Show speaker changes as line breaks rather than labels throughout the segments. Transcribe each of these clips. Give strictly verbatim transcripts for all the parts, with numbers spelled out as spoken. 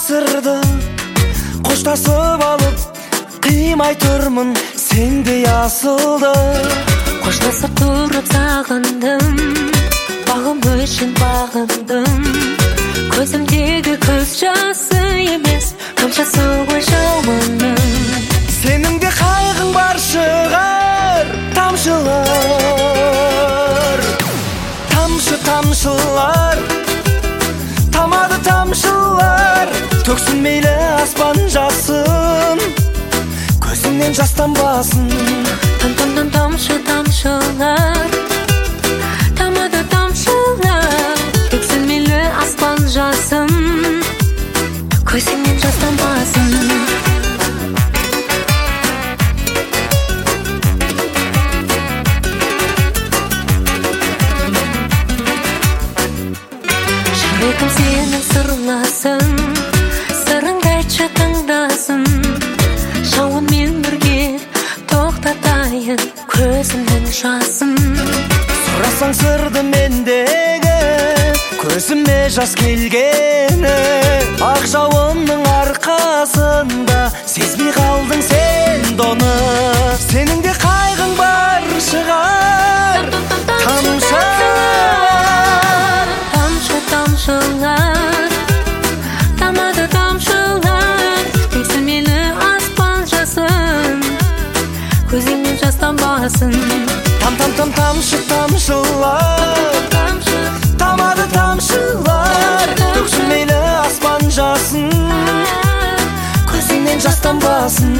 ғасырды қоштасып алып қимай тұрмын сендей асылды.
Қоштасып тұрып сағындым, бағым үшін бағындым. Көзімдегі көз жасы емес, қамшасы ғой жауының.
Сенің де қайғың бар шығар, тамшылар, тамшы тамшылар, тамады тамшылар, төксін мейлі аспан жасын, көзіңнен жастанбасын.
Там-там-там тамшы тамшылар, тамады тамшылар, төксін мейлі аспан жасын, көзіңнен жастанбасын. Жүрегім сенің сырласың, сырыңды айтшы тыңдасын. Жауынмен бірге тоқтатайын көзімнің жасын.
Сұрасаң сырды мендегі, көзіме жас келгені. Ақ жауынның арқасында сезбей қалдың сен доны. Сенің де қайғың бар шығар, тамшылар,
тамшылар, тамады тамшылар, төксін мейлі аспан жасын, көзіңнен жастанбасын.
Там-там-там тамшы тамшылар, тамады тамшылар, төксін мейлі аспан жасын, көзіңнен жастанбасын.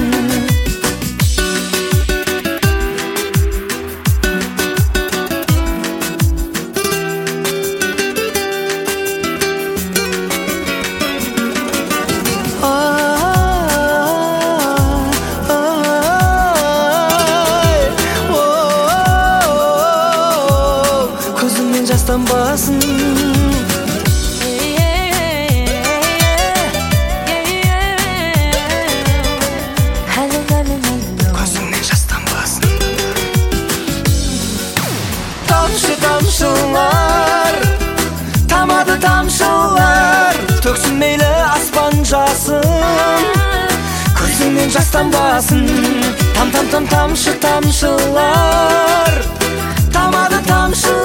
Жастанбасын. Көзіңнен жастанбасын. Тамшы тамшылар, тамады тамшылар, төксін мейлі аспан жасын, көзіңнен жастанбасын. Там-там-там тамшы тамшылар, тамады тамшылар,